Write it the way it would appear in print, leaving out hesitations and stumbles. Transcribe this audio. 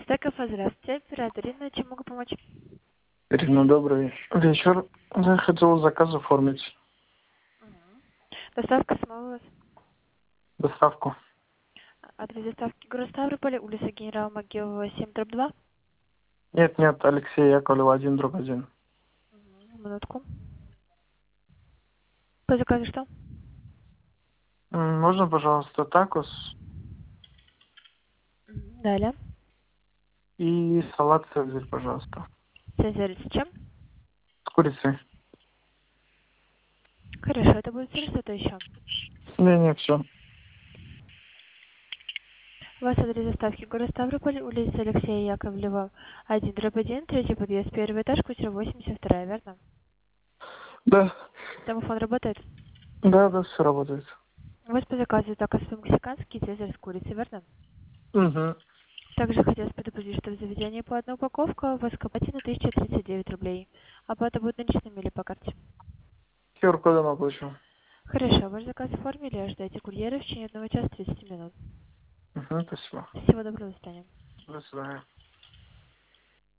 Стекофа, здравствуйте. Оператор Инна, чем могу помочь? Ирина, добрый вечер. Я хотел заказ оформить. Доставка самого вас. Доставку. Адрес доставки город Ставрополь, улица Генерала Могилова, 7/2. Нет, Алексей Яковлева, 1/1. Минутку. По заказу что? Можно, пожалуйста, такос Далее. и салат «Цезарь», пожалуйста. Цезарь с чем? С курицей. Хорошо, это будет все, что-то еще. Не, все. У вас адрес доставки город Ставрополь, улица Алексея Яковлева, 1/1, третий подъезд, первый этаж, квартира 82, верно? Да. Домофон работает? Да, все работает. У вас по заказу такос по-мексикански, Цезарь с курицей, верно? Угу. Также хотелось предупредить, что в заведении по одной упаковке у вас на 1039 рублей. Оплата будет наличными или по карте? QR-кодом оплачу. Хорошо, ваш заказ оформили, ожидайте курьера в течение 1 часа 30 минут. Угу, спасибо. Всего доброго, до свидания. До свидания.